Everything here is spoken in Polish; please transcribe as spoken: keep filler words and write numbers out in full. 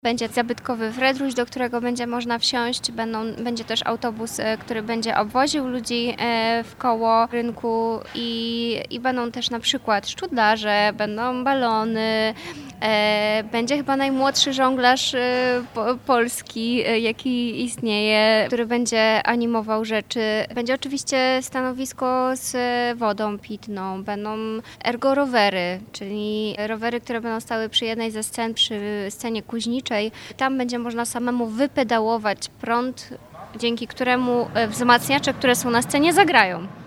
Będzie zabytkowy Fredruś, do którego będzie można wsiąść. Będą, będzie też autobus, który będzie obwoził ludzi w koło rynku i, i będą też na przykład szczudlarze, będą balony. Będzie chyba najmłodszy żonglarz polski, jaki istnieje, który będzie animował rzeczy. Będzie oczywiście stanowisko z wodą pitną. Będą ergorowery, czyli rowery, które będą stały przy jednej ze scen, przy scenie kuźniczej. Tam będzie można samemu wypedałować prąd, dzięki któremu wzmacniacze, które są na scenie, zagrają.